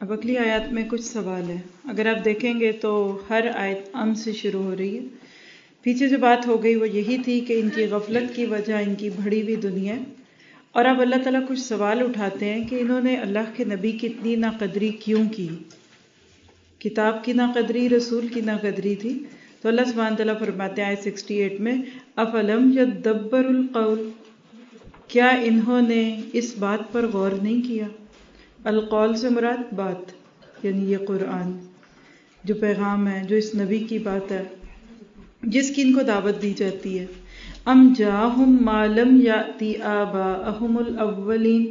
اب اگلی آیات میں کچھ سوال ہے. اگر آپ دیکھیں گے تو ہر آیت ام سے شروع ہو رہی ہے. پیچھے جو بات ہو گئی وہ یہی تھی کہ ان کی غفلت کی وجہ ان کی بڑھی ہوئی دنیا ہے. اور اب اللہ تعالیٰ کچھ سوال اٹھاتے ہیں کہ انہوں نے اللہ کے نبی کی اتنی ناقدری کیوں کی. کتاب کی ناقدری، رسول کی ناقدری تھی. تو اللہ سبحانہ تعالیٰ فرماتے ہیں آیت 68 میں افلم یدبروا القول، کیا انہوں نے اس بات پر غور نہیں کیا. القول سے مراد بات، یعنی یہ قرآن جو پیغام ہے، جو اس نبی کی بات ہے جس کی ان کو دعوت دی جاتی ہے. ام جاہم ما لم یأتی آباءہم الاولین،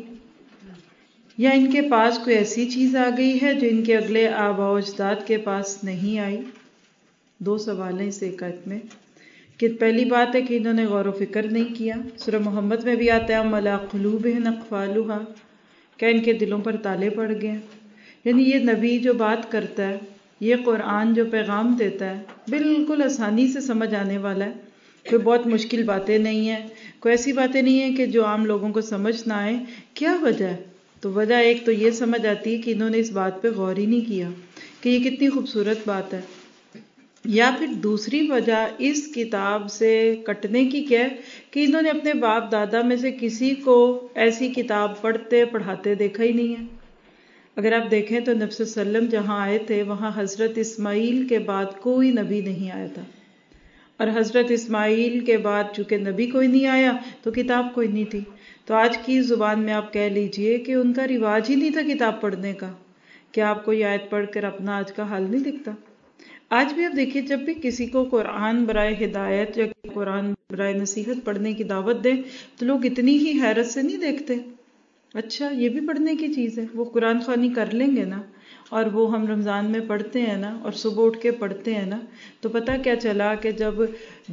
یا ان کے پاس کوئی ایسی چیز آ گئی ہے جو ان کے اگلے آباء و اجداد کے پاس نہیں آئی. دو سوال ہیں اس ایک آیت میں کہ پہلی بات ہے کہ انہوں نے غور و فکر نہیں کیا. سورہ محمد میں بھی آتا ہے ام علی قلوبہم اقفالھا، کیا ان کے دلوں پر تالے پڑ گئے. یعنی یہ نبی جو بات کرتا ہے، یہ قرآن جو پیغام دیتا ہے، بالکل آسانی سے سمجھ آنے والا ہے. کوئی بہت مشکل باتیں نہیں ہیں، کوئی ایسی باتیں نہیں ہیں کہ جو عام لوگوں کو سمجھ نہ آئے. کیا وجہ ہے؟ تو وجہ ایک تو یہ سمجھ آتی ہے کہ انہوں نے اس بات پہ غور ہی نہیں کیا کہ یہ کتنی خوبصورت بات ہے. یا پھر دوسری وجہ اس کتاب سے کٹنے کی کیا ہے کہ انہوں نے اپنے باپ دادا میں سے کسی کو ایسی کتاب پڑھتے پڑھاتے دیکھا ہی نہیں ہے. اگر آپ دیکھیں تو نبی صلی اللہ علیہ وسلم جہاں آئے تھے وہاں حضرت اسماعیل کے بعد کوئی نبی نہیں آیا تھا، اور حضرت اسماعیل کے بعد چونکہ نبی کوئی نہیں آیا تو کتاب کوئی نہیں تھی. تو آج کی زبان میں آپ کہہ لیجئے کہ ان کا رواج ہی نہیں تھا کتاب پڑھنے کا. کیا آپ کو یہ آیت پڑھ کر اپنا آج کا حال نہیں دکھتا؟ آج بھی آپ دیکھیے جب بھی کسی کو قرآن برائے ہدایت یا قرآن برائے نصیحت پڑھنے کی دعوت دیں تو لوگ اتنی ہی حیرت سے نہیں دیکھتے. اچھا یہ بھی پڑھنے کی چیز ہے، وہ قرآن خوانی کر لیں گے نا، اور وہ ہم رمضان میں پڑھتے ہیں نا، اور صبح اٹھ کے پڑھتے ہیں نا. تو پتہ کیا چلا کہ جب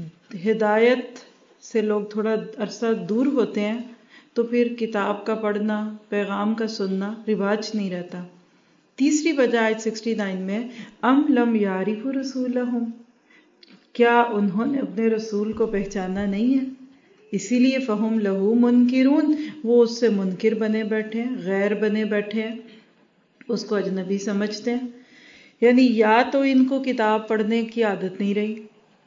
ہدایت سے لوگ تھوڑا عرصہ دور ہوتے ہیں تو پھر کتاب کا پڑھنا، پیغام کا سننا رواج نہیں رہتا. تیسری وجہ آیت 69 میں ام لم یعرفوا رسولہم، کیا انہوں نے اپنے رسول کو پہچانا نہیں ہے، اسی لیے فہم لہو منکرون، وہ اس سے منکر بنے بیٹھے ہیں، غیر بنے بیٹھے ہیں، اس کو اجنبی سمجھتے ہیں. یعنی یا تو ان کو کتاب پڑھنے کی عادت نہیں رہی،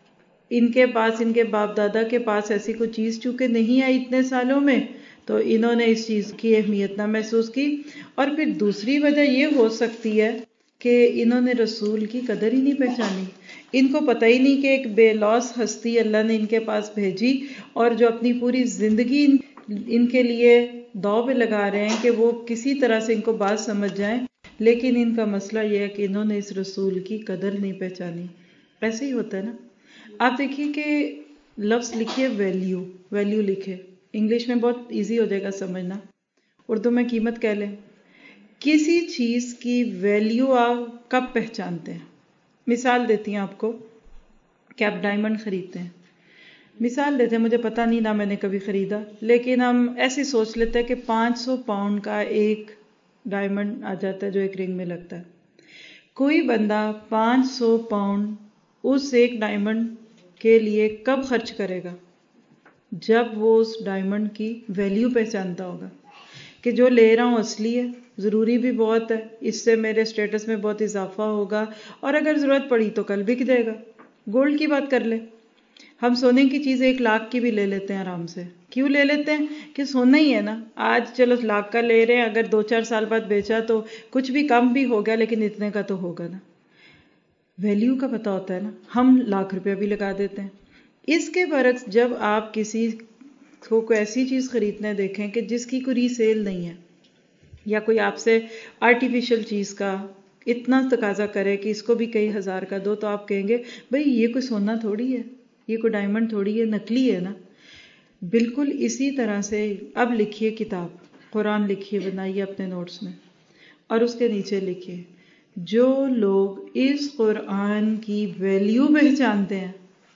ان کے پاس، ان کے باپ دادا کے پاس ایسی کوئی چیز چونکہ نہیں آئی اتنے سالوں میں تو انہوں نے اس چیز کی اہمیت نہ محسوس کی. اور پھر دوسری وجہ یہ ہو سکتی ہے کہ انہوں نے رسول کی قدر ہی نہیں پہچانی. ان کو پتہ ہی نہیں کہ ایک بے لوث ہستی اللہ نے ان کے پاس بھیجی اور جو اپنی پوری زندگی ان کے لیے داؤ پہ لگا رہے ہیں کہ وہ کسی طرح سے ان کو بات سمجھ جائیں، لیکن ان کا مسئلہ یہ ہے کہ انہوں نے اس رسول کی قدر نہیں پہچانی. ایسے ہی ہوتا ہے نا. آپ دیکھیے کہ لفظ لکھیے ویلیو، ویلیو لکھے، انگلش میں بہت ایزی ہو جائے گا سمجھنا، اردو میں قیمت کہہ لیں. کسی چیز کی ویلیو آپ کب پہچانتے ہیں؟ مثال دیتی ہیں آپ کو کہ آپ ڈائمنڈ خریدتے ہیں. مثال دیتے ہیں، مجھے پتہ نہیں، نہ میں نے کبھی خریدا، لیکن ہم ایسی سوچ لیتے ہیں کہ 500 پاؤنڈ کا ایک ڈائمنڈ آ جاتا ہے جو ایک رنگ میں لگتا ہے. کوئی بندہ 500 پاؤنڈ اس ایک ڈائمنڈ کے لیے کب خرچ کرے گا؟ جب وہ اس ڈائمنڈ کی ویلیو پہچانتا ہوگا کہ جو لے رہا ہوں اصلی ہے، ضروری بھی بہت ہے، اس سے میرے سٹیٹس میں بہت اضافہ ہوگا، اور اگر ضرورت پڑی تو کل بک جائے گا. گولڈ کی بات کر لیں، ہم سونے کی چیز 1 لاکھ کی بھی لے لیتے ہیں آرام سے. کیوں لے لیتے ہیں؟ کہ سونا ہی ہے نا. آج چلو لاکھ کا لے رہے ہیں، اگر 2-4 سال بعد بیچا تو کچھ بھی کم بھی ہو گیا، لیکن اتنے کا تو ہوگا نا. ویلیو کا پتہ ہوتا ہے نا. ہم لاکھ روپیہ بھی لگا دیتے ہیں. اس کے برعکس جب آپ کسی کو کوئی ایسی چیز خریدنے دیکھیں کہ جس کی کوئی ری سیل نہیں ہے، یا کوئی آپ سے آرٹیفیشل چیز کا اتنا تقاضا کرے کہ اس کو بھی کئی ہزار کا دو، تو آپ کہیں گے بھئی یہ کوئی سونا تھوڑی ہے، یہ کوئی ڈائمنڈ تھوڑی ہے، نکلی ہے نا. بالکل اسی طرح سے اب لکھیے کتاب، قرآن لکھیے، بنائیے اپنے نوٹس میں، اور اس کے نیچے لکھیے جو لوگ اس قرآن کی ویلیو پہچانتے ہیں،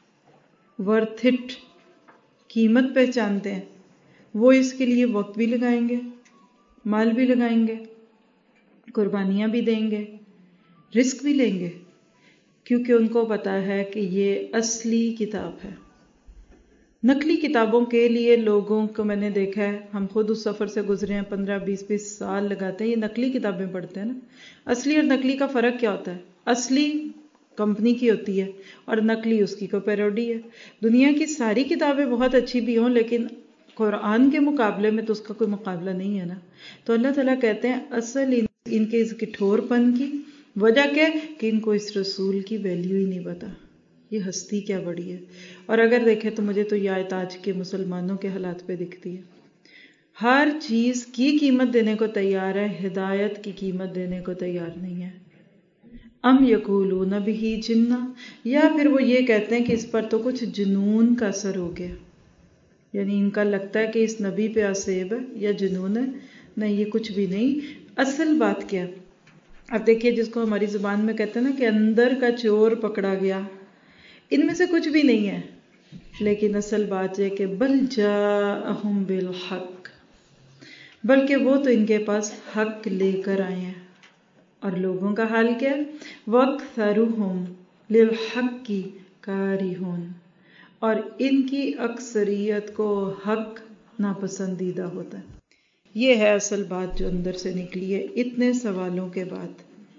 ورتھ اٹ، قیمت پہچانتے ہیں، وہ اس کے لیے وقت بھی لگائیں گے، مال بھی لگائیں گے، قربانیاں بھی دیں گے، رسک بھی لیں گے، کیونکہ ان کو پتا ہے کہ یہ اصلی کتاب ہے. نقلی کتابوں کے لیے لوگوں کو میں نے دیکھا ہے، ہم خود اس سفر سے گزرے ہیں، 15-20 سال لگاتے ہیں، یہ نقلی کتابیں پڑھتے ہیں نا۔ اصلی اور نقلی کا فرق کیا ہوتا ہے؟ اصلی کمپنی کی ہوتی ہے اور نقلی اس کی کوئی پیروڈی ہے۔ دنیا کی ساری کتابیں بہت اچھی بھی ہوں لیکن قرآن کے مقابلے میں تو اس کا کوئی مقابلہ نہیں ہے نا۔ تو اللہ تعالیٰ کہتے ہیں اصل ان کے اس کٹھور پن کی وجہ کیا ہے کہ ان کو اس رسول کی ویلیو ہی نہیں پتا، یہ ہستی کیا بڑی ہے۔ اور اگر دیکھیں تو مجھے تو یہ آیت آج کے مسلمانوں کے حالات پہ دکھتی ہے، ہر چیز کی قیمت دینے کو تیار ہے، ہدایت کی قیمت دینے کو تیار نہیں ہے۔ ام یقولون بہ جنہ، یا پھر وہ یہ کہتے ہیں کہ اس پر تو کچھ جنون کا اثر ہو گیا، یعنی ان کا لگتا ہے کہ اس نبی پہ عصیب ہے یا جنون ہے۔ نہیں، یہ کچھ بھی نہیں۔ اصل بات کیا؟ اب دیکھیے جس کو ہماری زبان میں کہتے ہیں نا کہ اندر کا چور پکڑا گیا، ان میں سے کچھ بھی نہیں ہے، لیکن اصل بات یہ کہ بل جاءہم بالحق، بلکہ وہ تو ان کے پاس حق لے کر آئے ہیں۔ اور لوگوں کا حال کیا ہے؟ وَأَكْثَرُهُمْ لِلْحَقِّ كَارِهُونَ، اور ان کی اکثریت کو حق ناپسندیدہ ہوتا ہے۔ یہ ہے اصل بات جو اندر سے نکلی ہے اتنے سوالوں کے بعد۔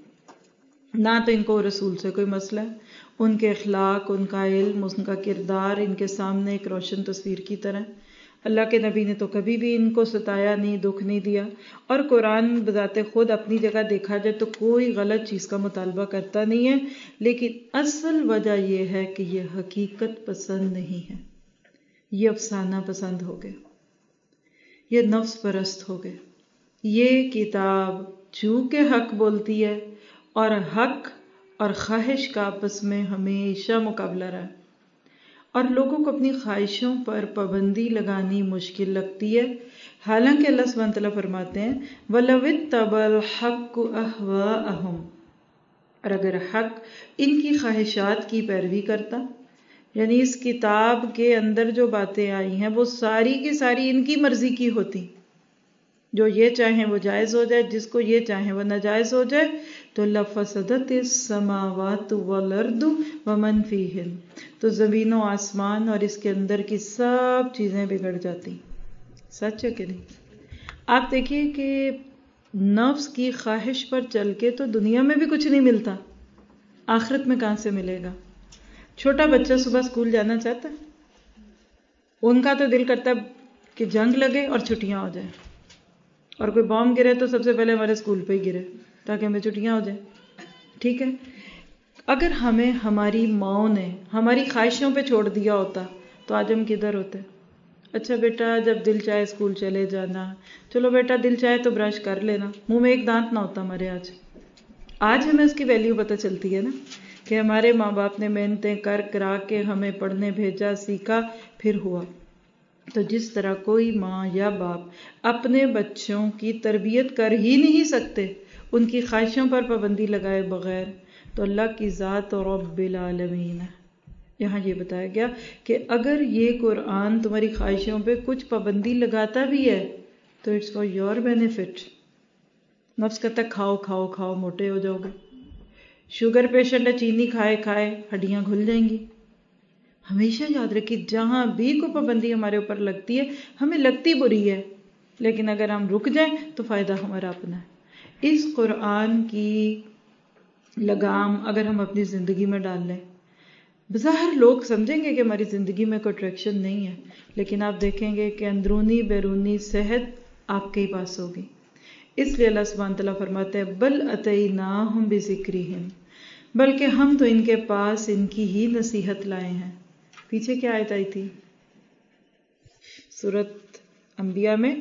نہ تو ان کو رسول سے کوئی مسئلہ ہے، ان کے اخلاق، ان کا علم، ان کا کردار ان کے سامنے ایک روشن تصویر کی طرح۔ اللہ کے نبی نے تو کبھی بھی ان کو ستایا نہیں، دکھ نہیں دیا، اور قرآن بذات خود اپنی جگہ دیکھا جائے تو کوئی غلط چیز کا مطالبہ کرتا نہیں ہے، لیکن اصل وجہ یہ ہے کہ یہ حقیقت پسند نہیں ہے، یہ افسانہ پسند ہو گئے، یہ نفس پرست ہو گئے۔ یہ کتاب چونکہ حق بولتی ہے اور حق اور خواہش کا آپس میں ہمیشہ مقابلہ رہا، اور لوگوں کو اپنی خواہشوں پر پابندی لگانی مشکل لگتی ہے، حالانکہ اللہ سبحانہ وتعالیٰ فرماتے ہیں وَلَوِ اتَّبَعَ الْحَقُّ أَهْوَاءَهُمْ، اور اگر حق ان کی خواہشات کی پیروی کرتا، یعنی اس کتاب کے اندر جو باتیں آئی ہیں وہ ساری کی ساری ان کی مرضی کی ہوتی، جو یہ چاہیں وہ جائز ہو جائے، جس کو یہ چاہیں وہ ناجائز ہو جائے، تو لَفَسَدَتِ السَّمَاوَاتُ وَالْأَرْضُ وَمَنْ فِيهِنَّ، تو زمین و آسمان اور اس کے اندر کی سب چیزیں بگڑ جاتی۔ سچ ہے کہ نہیں؟ آپ دیکھیے کہ نفس کی خواہش پر چل کے تو دنیا میں بھی کچھ نہیں ملتا، آخرت میں کہاں سے ملے گا؟ چھوٹا بچہ صبح اسکول جانا چاہتا ہے، ان کا تو دل کرتا ہے کہ جنگ لگے اور چھٹیاں ہو جائیں، اور کوئی بام گرے تو سب سے پہلے ہمارے اسکول پہ ہی گرے تاکہ ہمیں چھٹیاں ہو جائیں۔ ٹھیک ہے، اگر ہمیں ہماری ماؤں نے ہماری خواہشوں پہ چھوڑ دیا ہوتا تو آج ہم کدھر ہوتے؟ اچھا بیٹا جب دل چاہے اسکول چلے جانا، چلو بیٹا دل چاہے تو برش کر لینا، منہ میں ایک دانت نہ ہوتا ہمارے۔ آج ہمیں اس کی ویلیو پتہ چلتی ہے نا کہ ہمارے ماں باپ نے محنتیں کر کرا کے ہمیں پڑھنے بھیجا، سیکھا، پھر ہوا۔ تو جس طرح کوئی ماں یا باپ اپنے بچوں کی تربیت کر ہی نہیں سکتے ان کی خواہشوں پر پابندی لگائے بغیر، تو اللہ کی ذات رب العالمین ہے۔ یہاں یہ بتایا گیا کہ اگر یہ قرآن تمہاری خواہشوں پہ کچھ پابندی لگاتا بھی ہے تو اٹس فار یور بینیفٹ۔ نفس کہتا ہے کھاؤ کھاؤ کھاؤ، موٹے ہو جاؤ گے۔ شوگر پیشنٹ ہے، چینی کھائے کھائے ہڈیاں گھل جائیں گی۔ ہمیشہ یاد رکھیے جہاں بھی کوئی پابندی ہمارے اوپر لگتی ہے ہمیں لگتی بری ہے، لیکن اگر ہم رک جائیں تو فائدہ ہمارا اپنا ہے۔ اس قرآن کی لگام اگر ہم اپنی زندگی میں ڈال لیں، بظاہر لوگ سمجھیں گے کہ ہماری زندگی میں کوئی اٹریکشن نہیں ہے، لیکن آپ دیکھیں گے کہ اندرونی بیرونی صحت آپ کے ہی پاس ہوگی۔ اس لیے اللہ سبحانہ تعالیٰ فرماتے ہیں بل اتیناہم بذکرہم، بلکہ ہم تو ان کے پاس ان کی ہی نصیحت لائے ہیں۔ پیچھے کیا آیت آئی تھی سورۃ انبیاء میں؟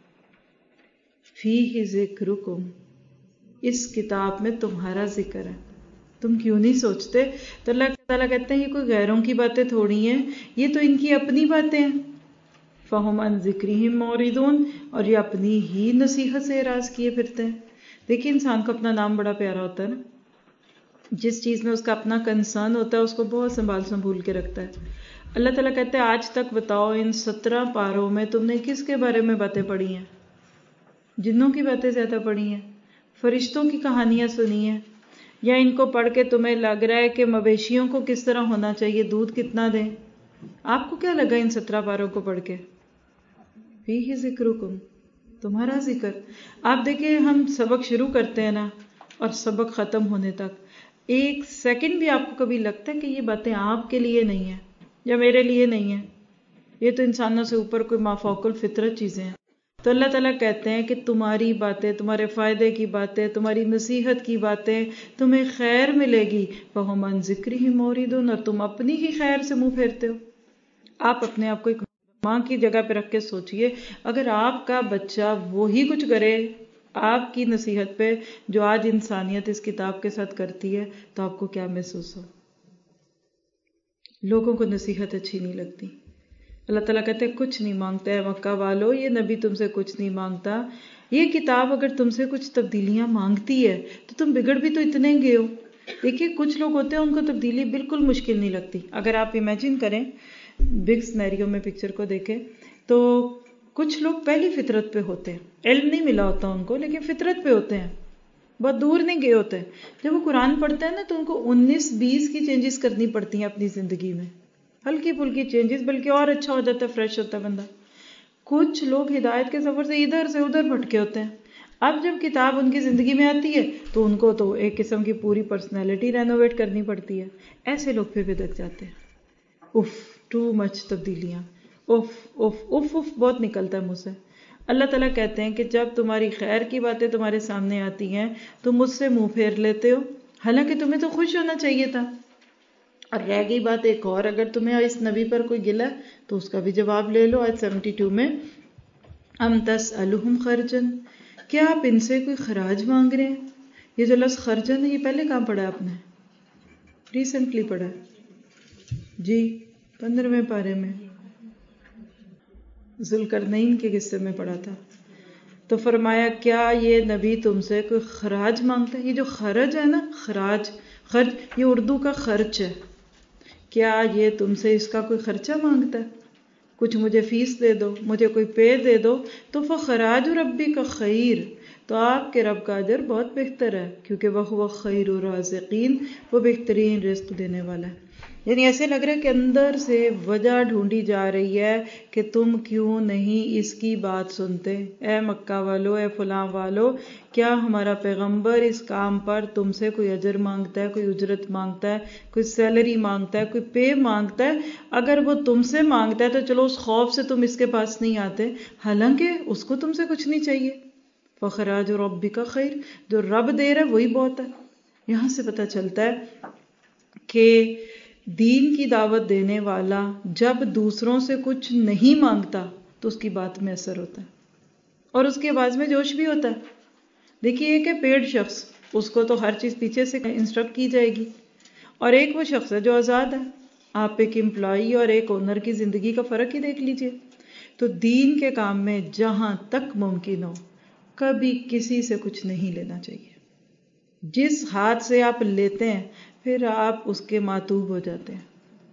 فیہ ذکرکم، اس کتاب میں تمہارا ذکر ہے، تم کیوں نہیں سوچتے؟ تو اللہ تعالیٰ کہتے ہیں یہ کوئی غیروں کی باتیں تھوڑی ہیں، یہ تو ان کی اپنی باتیں ہیں۔ فہم عن ذکرہم معرضون، اور یہ اپنی ہی نصیحت سے اعراض کیے پھرتے ہیں۔ دیکھیے انسان کو اپنا نام بڑا پیارا ہوتا ہے نا، جس چیز میں اس کا اپنا کنسرن ہوتا ہے اس کو بہت سنبھال کے رکھتا ہے۔ اللہ تعالیٰ کہتے ہیں آج تک بتاؤ ان 17 پاروں میں تم نے کس کے بارے میں باتیں پڑھی ہیں؟ جنوں کی باتیں زیادہ پڑھی ہیں، فرشتوں کی کہانیاں سنی ہیں، یا ان کو پڑھ کے تمہیں لگ رہا ہے کہ مویشیوں کو کس طرح ہونا چاہیے، دودھ کتنا دیں؟ آپ کو کیا لگا ان 17 پاروں کو پڑھ کے؟ فیہ ذکرکم، تمہارا ذکر. آپ دیکھیں ہم سبق شروع کرتے ہیں نا اور سبق ختم ہونے تک 1 سیکنڈ بھی آپ کو کبھی لگتا ہے کہ یہ باتیں آپ کے لیے نہیں ہیں یا میرے لیے نہیں ہیں؟ یہ تو انسانوں سے اوپر کوئی مافوق الفطرت چیزیں ہیں. تو اللہ تعالیٰ کہتے ہیں کہ تمہاری باتیں، تمہارے فائدے کی باتیں، تمہاری نصیحت کی باتیں تمہیں خیر ملے گی. فَهُمْ عَنْ ذِكْرِهِ مُعْرِضُونَ، اور تم اپنی ہی خیر سے منہ پھیرتے ہو. آپ اپنے آپ کو ایک ماں کی جگہ پہ رکھ کے سوچئے، اگر آپ کا بچہ وہی کچھ کرے آپ کی نصیحت پہ جو آج انسانیت اس کتاب کے ساتھ کرتی ہے تو آپ کو کیا محسوس ہو؟ لوگوں کو نصیحت اچھی نہیں لگتی. اللہ تعالیٰ کہتے ہیں کچھ نہیں مانگتا ہے مکہ والو، یہ نبی تم سے کچھ نہیں مانگتا. یہ کتاب اگر تم سے کچھ تبدیلیاں مانگتی ہے تو تم بگڑ بھی تو اتنے گئے ہو. دیکھیے کچھ لوگ ہوتے ہیں ان کو تبدیلی بالکل مشکل نہیں لگتی. اگر آپ امیجن کریں بگ سنیریو میں پکچر کو دیکھیں تو کچھ لوگ پہلی فطرت پہ ہوتے ہیں، علم نہیں ملا ہوتا ان کو لیکن فطرت پہ ہوتے ہیں، بہت دور نہیں گئے ہوتے. جب وہ قرآن پڑھتے ہیں نا تو ان کو 19-20 کی چینجز کرنی پڑتی ہیں اپنی زندگی میں، ہلکی پھلکی چینجز، بلکہ اور اچھا ہو جاتا ہے، فریش ہوتا ہے بندہ. کچھ لوگ ہدایت کے سفر سے ادھر سے ادھر بھٹکے ہوتے ہیں. اب جب کتاب ان کی زندگی میں آتی ہے تو ان کو تو ایک قسم کی پوری پرسنالٹی رینوویٹ کرنی پڑتی ہے. ایسے لوگ پھر بدک جاتے ہیں. اف ٹو مچ تبدیلیاں، اف اف اف اف بہت نکلتا ہے مجھ سے. اللہ تعالیٰ کہتے ہیں کہ جب تمہاری خیر کی باتیں تمہارے سامنے آتی ہیں تو مجھ سے منہ پھیر لیتے ہو، حالانکہ تمہیں تو خوش ہونا چاہیے تھا. اور رہ گئی بات ایک اور، اگر تمہیں اس نبی پر کوئی گلہ ہے تو اس کا بھی جواب لے لو. آیت 72 میں ام تسألہم خرجن، کیا آپ ان سے کوئی خراج مانگ رہے ہیں؟ یہ جو لفظ خرجن ہے یہ پہلے کہاں پڑھا آپ نے؟ ریسنٹلی پڑھا جی 15ویں پارے میں ذوالقرنین کے قصے میں پڑھا تھا. تو فرمایا کیا یہ نبی تم سے کوئی خراج مانگتا ہے؟ یہ جو خرج ہے نا، خراج، خرچ، یہ اردو کا خرچ ہے. کیا یہ تم سے اس کا کوئی خرچہ مانگتا ہے؟ کچھ مجھے فیس دے دو، مجھے کوئی پے دے دو. تو فخراج ربی کا خیر، تو آپ کے رب کا اجر بہت بہتر ہے، کیونکہ وہ خیر الرازقین، وہ بہترین رزق دینے والا ہے. یعنی ایسے لگ رہا ہے کہ اندر سے وجہ ڈھونڈی جا رہی ہے کہ تم کیوں نہیں اس کی بات سنتے. اے مکہ والو، اے فلاں والو، کیا ہمارا پیغمبر اس کام پر تم سے کوئی اجر مانگتا ہے، کوئی اجرت مانگتا ہے، کوئی سیلری مانگتا ہے، کوئی پے مانگتا ہے؟ اگر وہ تم سے مانگتا ہے تو چلو اس خوف سے تم اس کے پاس نہیں آتے، حالانکہ اس کو تم سے کچھ نہیں چاہیے. فخراج ربی کا خیر، جو رب دے رہا ہے وہی بہت ہے. یہاں سے پتہ چلتا ہے کہ دین کی دعوت دینے والا جب دوسروں سے کچھ نہیں مانگتا تو اس کی بات میں اثر ہوتا ہے اور اس کی آواز میں جوش بھی ہوتا ہے. دیکھیے ایک ہے پیڈ شخص، اس کو تو ہر چیز پیچھے سے انسٹرکٹ کی جائے گی، اور ایک وہ شخص ہے جو آزاد ہے. آپ ایک امپلائی اور ایک اونر کی زندگی کا فرق ہی دیکھ لیجئے. تو دین کے کام میں جہاں تک ممکن ہو کبھی کسی سے کچھ نہیں لینا چاہیے. جس ہاتھ سے آپ لیتے ہیں پھر آپ اس کے معتوب ہو جاتے ہیں.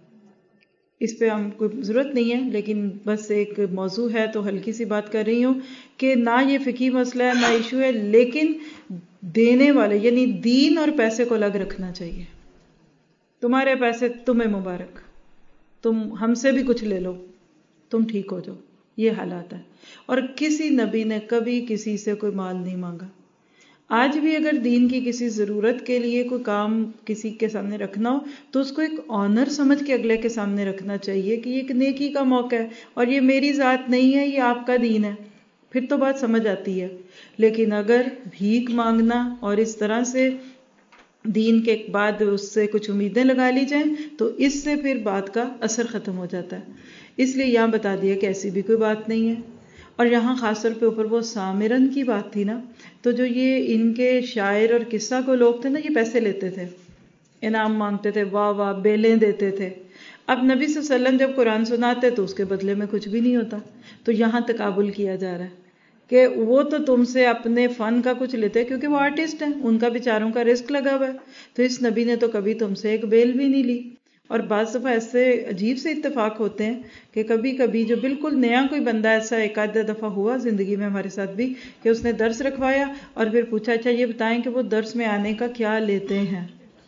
اس پہ ہم کوئی ضرورت نہیں ہے، لیکن بس ایک موضوع ہے تو ہلکی سی بات کر رہی ہوں کہ نہ یہ فقہی مسئلہ ہے نہ ایشو ہے، لیکن دینے والے یعنی دین اور پیسے کو الگ رکھنا چاہیے. تمہارے پیسے تمہیں مبارک، تم ہم سے بھی کچھ لے لو، تم ٹھیک ہو جاؤ. یہ حالات ہے. اور کسی نبی نے کبھی کسی سے کوئی مال نہیں مانگا. آج بھی اگر دین کی کسی ضرورت کے لیے کوئی کام کسی کے سامنے رکھنا ہو تو اس کو ایک آنر سمجھ کے اگلے کے سامنے رکھنا چاہیے کہ یہ ایک نیکی کا موقع ہے اور یہ میری ذات نہیں ہے، یہ آپ کا دین ہے. پھر تو بات سمجھ آتی ہے. لیکن اگر بھیک مانگنا اور اس طرح سے دین کے بعد اس سے کچھ امیدیں لگا لی جائیں تو اس سے پھر بات کا اثر ختم ہو جاتا ہے. اس لیے یہاں بتا دیا کہ ایسی بھی کوئی بات نہیں ہے. اور یہاں خاص طور پہ اوپر وہ سامرن کی بات تھی نا، تو جو یہ ان کے شاعر اور قصہ کو لوگ تھے نا، یہ پیسے لیتے تھے، انعام مانگتے تھے، واہ واہ بیلیں دیتے تھے. اب نبی صلی اللہ علیہ وسلم جب قرآن سناتے تو اس کے بدلے میں کچھ بھی نہیں ہوتا. تو یہاں تقابل کیا جا رہا ہے کہ وہ تو تم سے اپنے فن کا کچھ لیتے ہیں کیونکہ وہ آرٹسٹ ہیں، ان کا بیچاروں کا رزق لگا ہوا ہے. تو اس نبی نے تو کبھی تم سے ایک بیل بھی نہیں لی. اور بعض دفعہ ایسے عجیب سے اتفاق ہوتے ہیں کہ کبھی کبھی جو بالکل نیا کوئی بندہ، ایسا ایک آدھ دفعہ ہوا زندگی میں ہمارے ساتھ بھی کہ اس نے درس رکھوایا اور پھر پوچھا اچھا یہ بتائیں کہ وہ درس میں آنے کا کیا لیتے ہیں.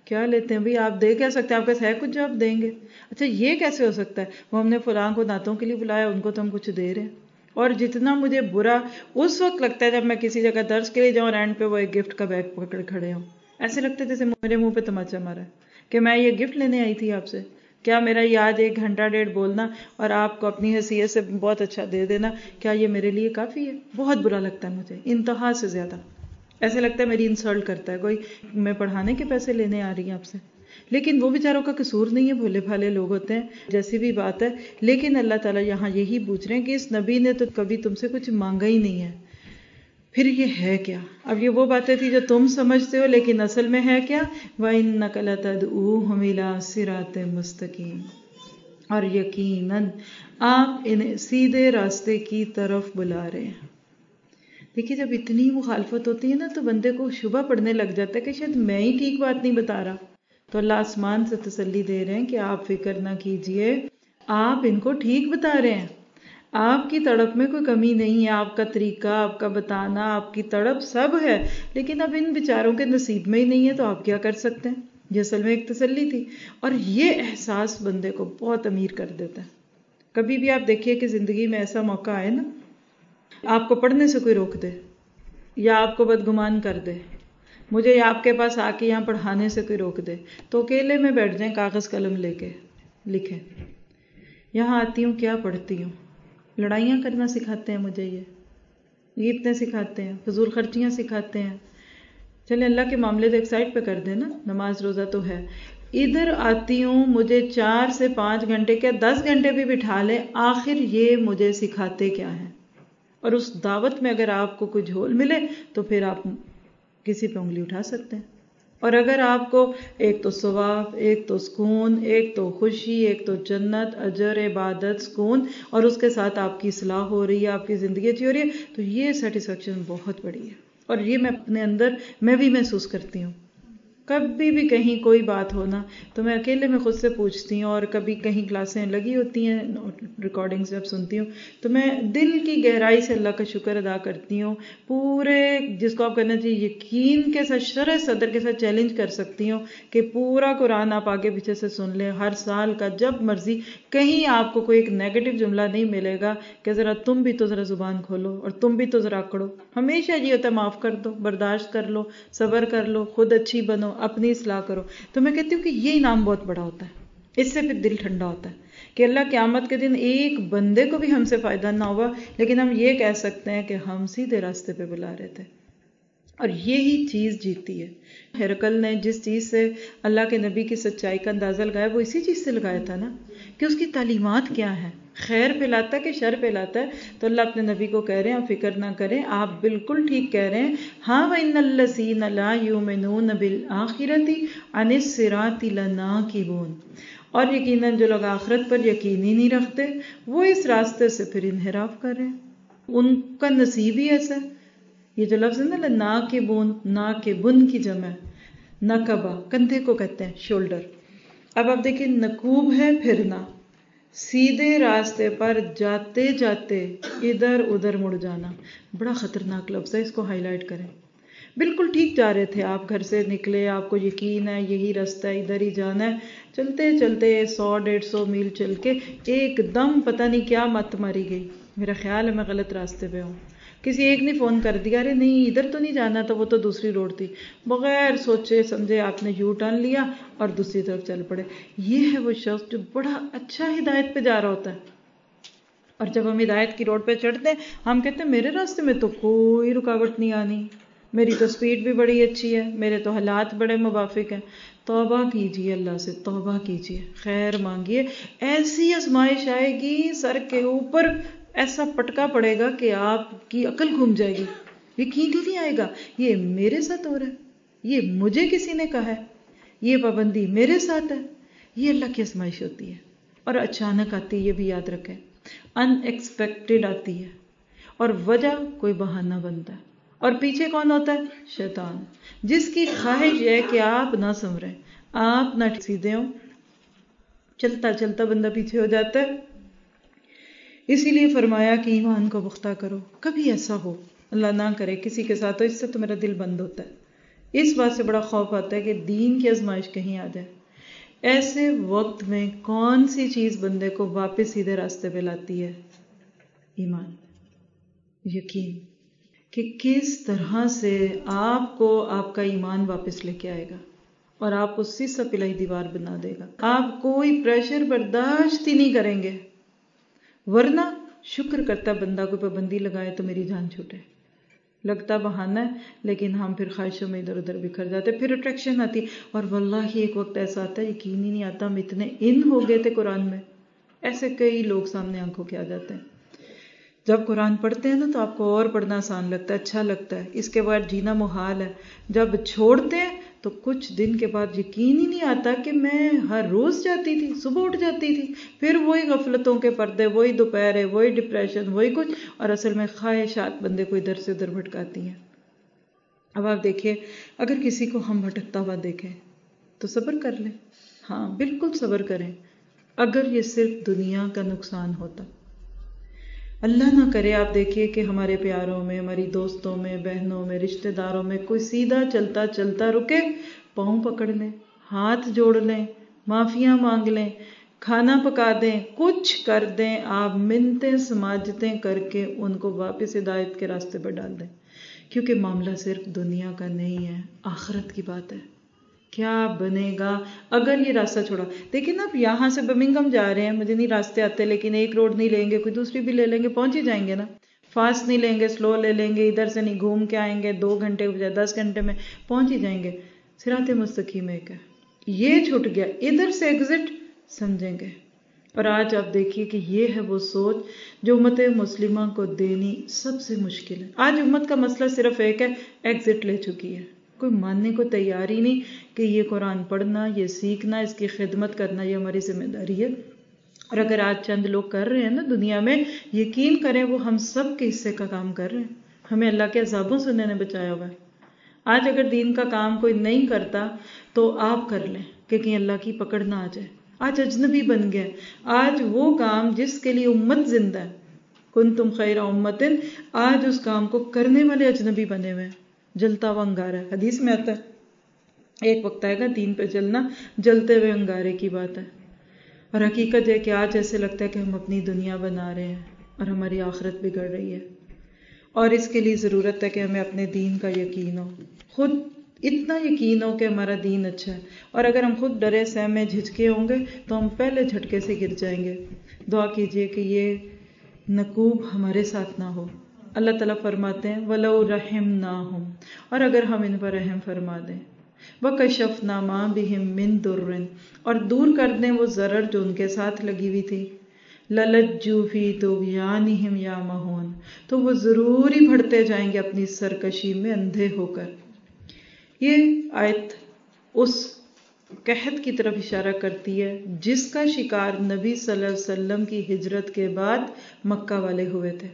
کیا لیتے ہیں بھئی؟ آپ دے کیا سکتے ہیں؟ آپ کے ہے کچھ جو آپ دیں گے؟ اچھا یہ کیسے ہو سکتا ہے؟ وہ ہم نے فلاں کو نعتوں کے لیے بلایا، ان کو تو ہم کچھ دے رہے ہیں. اور جتنا مجھے برا اس وقت لگتا ہے جب میں کسی جگہ درس کے لیے جاؤں اور اینڈ پہ وہ ایک گفٹ کا بیگ پکڑ کھڑے ہوں، ایسے لگتا ہے جیسے میرے منہ پہ تماچا مارا ہے کہ میں یہ گفٹ لینے آئی تھی آپ سے. کیا میرا یہ آج 1 گھنٹہ 1.5 بولنا اور آپ کو اپنی حیثیت سے بہت اچھا دے دینا، کیا یہ میرے لیے کافی ہے؟ بہت برا لگتا ہے مجھے، انتہا سے زیادہ. ایسے لگتا ہے میری انسلٹ کرتا ہے کوئی، میں پڑھانے کے پیسے لینے آ رہی ہیں آپ سے. لیکن وہ بیچاروں کا قصور نہیں ہے، بھولے بھالے لوگ ہوتے ہیں، جیسی بھی بات ہے. لیکن اللہ تعالیٰ یہاں یہی پوچھ رہے ہیں کہ اس نبی نے تو کبھی تم سے کچھ مانگا ہی نہیں ہے، پھر یہ ہے کیا؟ اب یہ وہ باتیں تھی جو تم سمجھتے ہو، لیکن اصل میں ہے کیا؟ وَإِنَّكَ لَتَدْعُوهُمْ إِلَىٰ صِرَاطٍ مُسْتَقِيمٍ، اور یقیناً آپ انہیں سیدھے راستے کی طرف بلا رہے ہیں. دیکھیے جب اتنی مخالفت ہوتی ہے نا تو بندے کو شبہ پڑنے لگ جاتا ہے کہ شاید میں ہی ٹھیک بات نہیں بتا رہا. تو اللہ آسمان سے تسلی دے رہے ہیں کہ آپ فکر نہ کیجئے، آپ ان کو ٹھیک بتا رہے ہیں. آپ کی تڑپ میں کوئی کمی نہیں ہے، آپ کا طریقہ، آپ کا بتانا، آپ کی تڑپ سب ہے، لیکن اب ان بیچاروں کے نصیب میں ہی نہیں ہے تو آپ کیا کر سکتے ہیں. یہ اصل میں ایک تسلی تھی، اور یہ احساس بندے کو بہت امیر کر دیتا ہے. کبھی بھی آپ دیکھیے کہ زندگی میں ایسا موقع آئے نا، آپ کو پڑھنے سے کوئی روک دے یا آپ کو بدگمان کر دے، مجھے آپ کے پاس آ کے یہاں پڑھانے سے کوئی روک دے، تو اکیلے میں بیٹھ جائیں، کاغذ قلم لے کے لکھیں. یہاں آتی ہوں کیا پڑھتی ہوں؟ لڑائیاں کرنا سکھاتے ہیں مجھے، یہ غیبتیں سکھاتے ہیں، فضول خرچیاں سکھاتے ہیں. چلیں اللہ کے معاملے تو ایک سائڈ پہ کر دیں نا، نماز روزہ تو ہے. ادھر آتی ہوں، مجھے 4 سے 5 گھنٹے کیا 10 گھنٹے بھی بٹھا لیں، آخر یہ مجھے سکھاتے کیا ہیں؟ اور اس دعوت میں اگر آپ کو کوئی جھول ملے تو پھر آپ کسی پہ انگلی اٹھا سکتے ہیں. اور اگر آپ کو ایک تو ثواب، ایک تو سکون، ایک تو خوشی، ایک تو جنت، اجر، عبادت، سکون، اور اس کے ساتھ آپ کی اصلاح ہو رہی ہے، آپ کی زندگی اچھی ہو رہی ہے، تو یہ سیٹسفیکشن بہت بڑی ہے. اور یہ میں اپنے اندر میں بھی محسوس کرتی ہوں. کبھی بھی کہیں کوئی بات ہونا تو میں اکیلے میں خود سے پوچھتی ہوں، اور کبھی کہیں کلاسیں لگی ہوتی ہیں، ریکارڈنگز جب سنتی ہوں تو میں دل کی گہرائی سے اللہ کا شکر ادا کرتی ہوں. پورے جس کو آپ کہنا چاہیے یقین کے ساتھ، شرح صدر کے ساتھ چیلنج کر سکتی ہوں کہ پورا قرآن آپ آگے پیچھے سے سن لیں، ہر سال کا جب مرضی، کہیں آپ کو کوئی ایک نیگیٹو جملہ نہیں ملے گا کہ ذرا تم بھی تو ذرا زبان کھولو اور تم بھی تو ذرا اکڑو. ہمیشہ یہ ہوتا ہے معاف کر دو، برداشت کر لو، صبر کر لو، خود اچھی بنو، اپنی اصلاح کرو. تو میں کہتی ہوں کہ یہ انعام بہت بڑا ہوتا ہے، اس سے پھر دل ٹھنڈا ہوتا ہے کہ اللہ قیامت کے دن ایک بندے کو بھی ہم سے فائدہ نہ ہوا، لیکن ہم یہ کہہ سکتے ہیں کہ ہم سیدھے راستے پہ بلا رہے تھے. اور یہی چیز جیتی ہے. ہرقل نے جس چیز سے اللہ کے نبی کی سچائی کا اندازہ لگایا وہ اسی چیز سے لگایا تھا نا، کہ اس کی تعلیمات کیا ہیں، خیر پھیلاتا ہے کہ شر پھیلاتا ہے. تو اللہ اپنے نبی کو کہہ رہے ہیں آپ فکر نہ کریں، آپ بالکل ٹھیک کہہ رہے ہیں. ہاں وَإِنَّ الَّذِينَ لَا يُؤْمِنُونَ بِالْآخِرَةِ عَنِ الصِّرَاطِ لَنَاكِبُونَ، اور یقیناً جو لوگ آخرت پر یقین ہی نہیں رکھتے وہ اس راستے سے پھر انحراف کر رہے ہیں، ان کا نصیب ہی ایسا ہے. یہ جو لفظ ہے نا ناکبون، ناکبن کی جمع ہے، نکبہ کندھے کو کہتے ہیں، شولڈر. اب آپ دیکھیں نکوب ہے پھرنا، سیدھے راستے پر جاتے جاتے ادھر ادھر مڑ جانا، بڑا خطرناک لفظ ہے، اس کو ہائی لائٹ کریں. بالکل ٹھیک جا رہے تھے آپ، گھر سے نکلے، آپ کو یقین ہے یہی راستہ ہے، ادھر ہی جانا ہے، چلتے چلتے 100-150 میل چل کے ایک دم پتہ نہیں کیا مت ماری گئی، میرا خیال ہے میں غلط راستے پہ ہوں. کسی ایک نے فون کر دیا ارے نہیں ادھر تو نہیں جانا تھا، وہ تو دوسری روڈ تھی. بغیر سوچے سمجھے آپ نے یو ٹرن لیا اور دوسری طرف چل پڑے. یہ ہے وہ شخص جو بڑا اچھا ہدایت پہ جا رہا ہوتا ہے، اور جب ہم ہدایت کی روڈ پہ چڑھتے ہیں ہم کہتے ہیں میرے راستے میں تو کوئی رکاوٹ نہیں آنی، میری تو سپیڈ بھی بڑی اچھی ہے، میرے تو حالات بڑے موافق ہیں. توبہ کیجئے، اللہ سے توبہ کیجئے، خیر مانگیے. ایسی آزمائش آئے گی سر کے اوپر، ایسا پٹکا پڑے گا کہ آپ کی عقل گھوم جائے گی، یقین ہی نہیں آئے گا یہ میرے ساتھ ہو رہا ہے، یہ مجھے کسی نے کہا ہے، یہ پابندی میرے ساتھ ہے. یہ اللہ کی آزمائش ہوتی ہے، اور اچانک آتی ہے، یہ بھی یاد رکھیں، ان ایکسپیکٹڈ آتی ہے، اور وجہ کوئی بہانہ بنتا ہے. اور پیچھے کون ہوتا ہے؟ شیطان، جس کی خواہش ہے کہ آپ نہ سنوریں، آپ نہ سیدھے ہوں. چلتا چلتا بندہ پیچھے ہو جاتا ہے. اسی لیے فرمایا کہ ایمان کو پختہ کرو. کبھی ایسا ہو، اللہ نہ کرے کسی کے ساتھ، تو اس سے تو میرا دل بند ہوتا ہے اس بات سے بڑا خوف آتا ہے کہ دین کی آزمائش کہیں آ جائے. ایسے وقت میں کون سی چیز بندے کو واپس سیدھے راستے پہ لاتی ہے؟ ایمان، یقین کہ کس طرح سے آپ کو آپ کا ایمان واپس لے کے آئے گا اور آپ کو سیسا پلائی دیوار بنا دے گا. آپ کوئی پریشر برداشت ہی نہیں کریں گے، ورنہ شکر کرتا بندہ کوئی پابندی لگائے تو میری جان چھوٹے. لگتا بہانہ ہے، لیکن ہم پھر خواہشوں میں ادھر ادھر بکھر جاتے، پھر اٹریکشن آتی. اور واللہ ایک وقت ایسا آتا ہے یقین ہی نہیں آتا ہم اتنے ان ہو گئے تھے قرآن میں. ایسے کئی لوگ سامنے آنکھوں کے آ جاتے ہیں. جب قرآن پڑھتے ہیں نا تو آپ کو اور پڑھنا آسان لگتا ہے، اچھا لگتا ہے، اس کے بعد جینا محال ہے. جب چھوڑتے ہیں تو کچھ دن کے بعد یقین ہی نہیں آتا کہ میں ہر روز جاتی تھی، صبح اٹھ جاتی تھی، پھر وہی غفلتوں کے پردے، وہی دوپہر ہے، وہی ڈپریشن، وہی کچھ، اور اصل میں خواہشات بندے کو ادھر سے ادھر بھٹکاتی ہیں. اب آپ دیکھیے اگر کسی کو ہم بھٹکتا ہوا دیکھیں تو صبر کر لیں. ہاں بالکل صبر کریں. اگر یہ صرف دنیا کا نقصان ہوتا، اللہ نہ کرے آپ دیکھیے کہ ہمارے پیاروں میں، ہماری دوستوں میں، بہنوں میں، رشتہ داروں میں کوئی سیدھا چلتا چلتا رکے، پاؤں پکڑ لیں، ہاتھ جوڑ لیں، معافیاں مانگ لیں، کھانا پکا دیں، کچھ کر دیں، آپ منتیں سماجتیں کر کے ان کو واپس ہدایت کے راستے پر ڈال دیں. کیونکہ معاملہ صرف دنیا کا نہیں ہے، آخرت کی بات ہے. کیا بنے گا اگر یہ راستہ چھوڑا؟ دیکھیں نا، آپ یہاں سے برمنگھم جا رہے ہیں، مجھے نہیں راستے آتے، لیکن ایک روڈ نہیں لیں گے، کوئی دوسری بھی لے لیں گے، پہنچ ہی جائیں گے نا. فاسٹ نہیں لیں گے، سلو لے لیں گے، ادھر سے نہیں گھوم کے آئیں گے، 2 گھنٹے بجائے 10 گھنٹے میں پہنچ ہی جائیں گے. صراط مستقیم ایک ہے، یہ چھوٹ گیا، ادھر سے ایگزٹ سمجھیں گے. اور آج آپ دیکھیے کہ یہ ہے وہ سوچ جو امت مسلمہ کو دینی سب سے مشکل ہے. آج امت کا مسئلہ صرف ایک ہے، ایگزٹ لے چکی ہے. کوئی ماننے کو تیار ہی نہیں کہ یہ قرآن پڑھنا، یہ سیکھنا، اس کی خدمت کرنا یہ ہماری ذمہ داری ہے. اور اگر آج چند لوگ کر رہے ہیں نا دنیا میں، یقین کریں وہ ہم سب کے حصے کا کام کر رہے ہیں. ہمیں اللہ کے عذابوں سے انہوں نے بچایا ہوا ہے. آج اگر دین کا کام کوئی نہیں کرتا تو آپ کر لیں کہ کہیں اللہ کی پکڑ نہ آ جائے. آج اجنبی بن گیا. آج وہ کام جس کے لیے امت زندہ ہے، کنتم خیر امت، آج اس کام کو کرنے والے اجنبی بنے ہوئے ہیں. جلتا ہوا انگارہ ہے، حدیث میں آتا ہے ایک وقت آئے گا دین پہ چلنا جلتے ہوئے انگارے کی بات ہے. اور حقیقت ہے کہ آج ایسے لگتا ہے کہ ہم اپنی دنیا بنا رہے ہیں اور ہماری آخرت بگڑ رہی ہے. اور اس کے لیے ضرورت ہے کہ ہمیں اپنے دین کا یقین ہو، خود اتنا یقین ہو کہ ہمارا دین اچھا ہے. اور اگر ہم خود ڈرے سہمے جھجکے ہوں گے تو ہم پہلے جھٹکے سے گر جائیں گے. دعا کیجئے کہ یہ نقوب ہمارے ساتھ نہ ہو. اللہ تعالیٰ فرماتے ہیں وَلَوْ رَحِمْنَاهُمْ، اور اگر ہم ان پر رحم فرما دیں، وَكَشَفْنَا مَا بِهِمْ مِنْ دُرٍ، اور دور کر دیں وہ ضرر جو ان کے ساتھ لگی ہوئی تھی، لَلَجُّوا فِي طُغْيَانِهِمْ يَعْمَهُونَ، تو وہ ضرور ہی بڑھتے جائیں گے اپنی سرکشی میں اندھے ہو کر. یہ آیت اس قحط کی طرف اشارہ کرتی ہے جس کا شکار نبی صلی اللہ علیہ وسلم کی ہجرت کے بعد مکہ والے ہوئے تھے.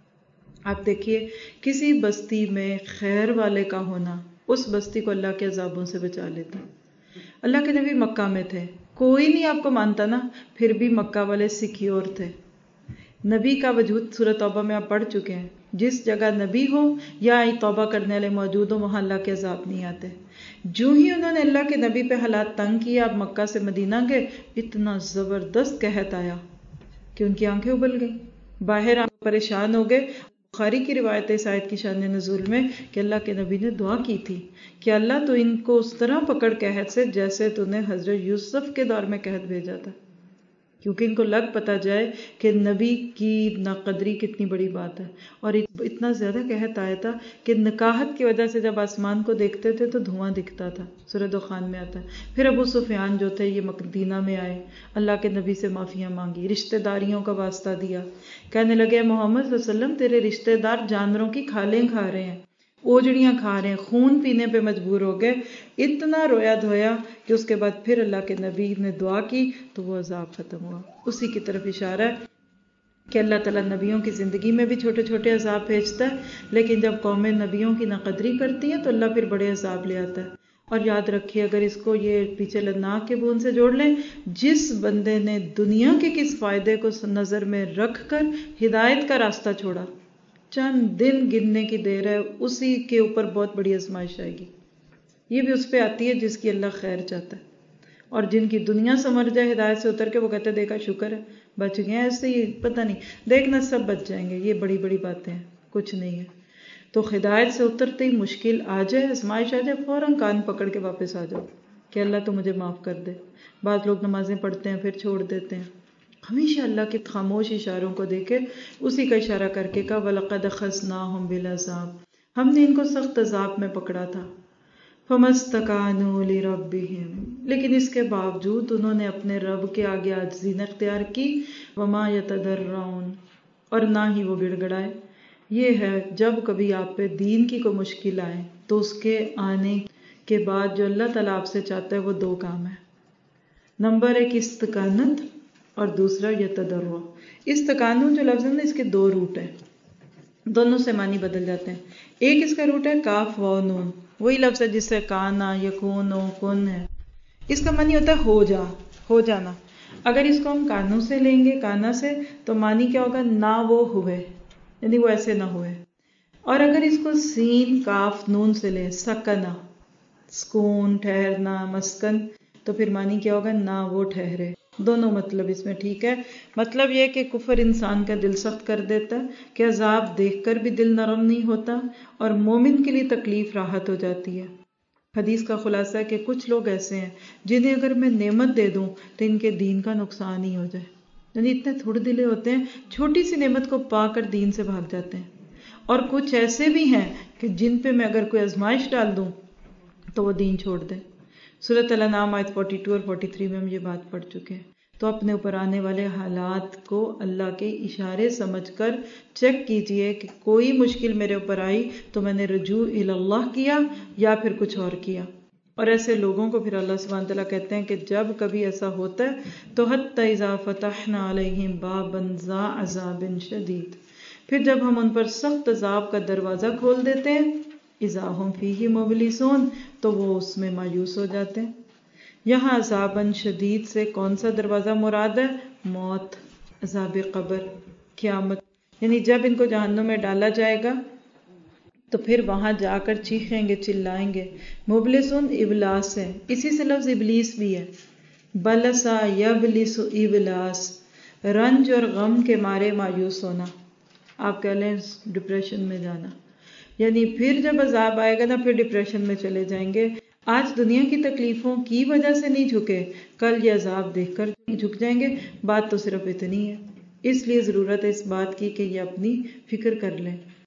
آپ دیکھیے کسی بستی میں خیر والے کا ہونا اس بستی کو اللہ کے عذابوں سے بچا لیتا. اللہ کے نبی مکہ میں تھے، کوئی نہیں آپ کو مانتا نا، پھر بھی مکہ والے سیکیور تھے. نبی کا وجود سورۃ توبہ میں آپ پڑھ چکے ہیں. جس جگہ نبی ہو یا توبہ کرنے والے موجود ہو وہاں اللہ کے عذاب نہیں آتے. جو ہی انہوں نے اللہ کے نبی پہ حالات تنگ کیا، آپ مکہ سے مدینہ گئے، اتنا زبردست قحط آیا کہ ان کی آنکھیں ابل گئیں، باہر پریشان ہو گئے. بخاری کی روایت ہے اس آیت کی شان نزول میں کہ اللہ کے نبی نے دعا کی تھی کہ اللہ تو ان کو اس طرح پکڑ قحط سے جیسے تو نے حضرت یوسف کے دور میں قحط بھیجا تھا، کیونکہ ان کو لگ پتا جائے کہ نبی کی ناقدری کتنی بڑی بات ہے. اور اتنا زیادہ قحط آیا تھا کہ نکاحت کی وجہ سے جب آسمان کو دیکھتے تھے تو دھواں دکھتا تھا، سورہ دخان میں آتا ہے. پھر ابو سفیان جو تھے یہ مدینہ میں آئے، اللہ کے نبی سے معافیاں مانگی، رشتہ داریوں کا واسطہ دیا، کہنے لگے محمد صلی اللہ علیہ وسلم تیرے رشتہ دار جانوروں کی کھالیں کھا رہے ہیں، اوجڑیاں کھا رہے ہیں، خون پینے پہ مجبور ہو گئے. اتنا رویا دھویا کہ اس کے بعد پھر اللہ کے نبی نے دعا کی تو وہ عذاب ختم ہوا. اسی کی طرف اشارہ ہے کہ اللہ تعالیٰ نبیوں کی زندگی میں بھی چھوٹے چھوٹے عذاب بھیجتا ہے، لیکن جب قومیں نبیوں کی ناقدری کرتی ہیں تو اللہ پھر بڑے عذاب لے آتا ہے. اور یاد رکھیے اگر اس کو یہ پیچھے لدناک کے بون سے جوڑ لیں، جس بندے نے دنیا کے کس فائدے کو نظر میں رکھ کر ہدایت کا راستہ چھوڑا، چند دن گننے کی دیر ہے، اسی کے اوپر بہت بڑی آزمائش آئے گی. یہ بھی اس پہ آتی ہے جس کی اللہ خیر چاہتا ہے، اور جن کی دنیا سمر جائے ہدایت سے اتر کے، وہ کہتے ہیں دیکھا شکر ہے بچ گئے ہیں، ایسے ہی پتہ نہیں دیکھنا سب بچ جائیں گے، یہ بڑی بڑی باتیں ہیں، کچھ نہیں ہے۔ تو ہدایت سے اترتے ہی مشکل آ جائے، آزمائش آ جائے، فوراً کان پکڑ کے واپس آ جاؤ کہ اللہ تو مجھے معاف کر دے۔ بعض لوگ نمازیں پڑھتے ہیں پھر چھوڑ دیتے ہیں، ہمیشہ اللہ کے خاموش اشاروں کو دیکھے، اسی کا اشارہ کر کے کہا وَلَقَدْ أَخَذْنَاهُمْ بِالْعَذَابِ، ہم نے ان کو سخت عذاب میں پکڑا تھا، فَمَا اسْتَكَانُوا لِرَبِّهِمْ، لیکن اس کے باوجود انہوں نے اپنے رب کے آگے عاجزی نہ اختیار کی، وَمَا يَتَضَرَّعُونَ، اور نہ ہی وہ گڑ گڑائے۔ یہ ہے جب کبھی آپ پہ دین کی کوئی مشکل آئے تو اس کے آنے کے بعد جو اللہ تعالیٰ آپ سے چاہتا ہے وہ دو کام ہے، نمبر ایک استقامت اور دوسرا یتضرع۔ استقامت جو لفظ ہے نا، اس کے دو روٹ ہیں، دونوں سے معنی بدل جاتے ہیں۔ ایک اس کا روٹ ہے کاف و نون، وہی لفظ ہے جس سے کانا یکون و کن ہے، اس کا معنی ہوتا ہے ہو جا، ہو جانا۔ اگر اس کو ہم کانوں سے لیں گے، کانا سے، تو معنی کیا ہوگا؟ نہ وہ ہوئے، یعنی وہ ایسے نہ ہوئے۔ اور اگر اس کو سین کاف نون سے لیں، سکنا، سکون، ٹھہرنا، مسکن، تو پھر معنی کیا ہوگا؟ نہ وہ ٹھہرے۔ دونوں مطلب اس میں ٹھیک ہے۔ مطلب یہ کہ کفر انسان کا دل سخت کر دیتا ہے کہ عذاب دیکھ کر بھی دل نرم نہیں ہوتا، اور مومن کے لیے تکلیف راحت ہو جاتی ہے۔ حدیث کا خلاصہ ہے کہ کچھ لوگ ایسے ہیں جنہیں اگر میں نعمت دے دوں تو ان کے دین کا نقصان ہی ہو جائے، یعنی اتنے تھوڑے دلے ہوتے ہیں، چھوٹی سی نعمت کو پا کر دین سے بھاگ جاتے ہیں۔ اور کچھ ایسے بھی ہیں کہ جن پہ میں اگر کوئی آزمائش ڈال دوں تو وہ دین چھوڑ دیں۔ سورۃ الانعام آیت 42 اور 43 میں ہم یہ بات پڑھ چکے ہیں۔ تو اپنے اوپر آنے والے حالات کو اللہ کے اشارے سمجھ کر چیک کیجئے کہ کوئی مشکل میرے اوپر آئی تو میں نے رجوع الی اللہ کیا یا پھر کچھ اور کیا۔ اور ایسے لوگوں کو پھر اللہ سبحانہ تعالیٰ کہتے ہیں کہ جب کبھی ایسا ہوتا ہے تو حتی اذا فتحنا علیہم بابا ذا عذاب شدید، پھر جب ہم ان پر سخت عذاب کا دروازہ کھول دیتے ہیں، اذا ہم فیہ مبلسون، تو وہ اس میں مایوس ہو جاتے ہیں۔ یہاں عذاباً شدید سے کون سا دروازہ مراد ہے؟ موت، عذاب قبر، قیامت، یعنی جب ان کو جہنم میں ڈالا جائے گا تو پھر وہاں جا کر چیخیں گے، چلائیں گے۔ مبلسون ابلاس ہے، اسی سے لفظ ابلیس بھی ہے، بلسا یبلس ابلاس، رنج اور غم کے مارے مایوس ہونا، آپ کہہ لیں ڈپریشن میں جانا، یعنی پھر جب عذاب آئے گا نا پھر ڈپریشن میں چلے جائیں گے۔ آج دنیا کی تکلیفوں کی وجہ سے نہیں جھکے، کل یہ عذاب دیکھ کر جھک جائیں گے۔ بات تو صرف اتنی ہے، اس لیے ضرورت ہے اس بات کی کہ یہ اپنی فکر کر لیں۔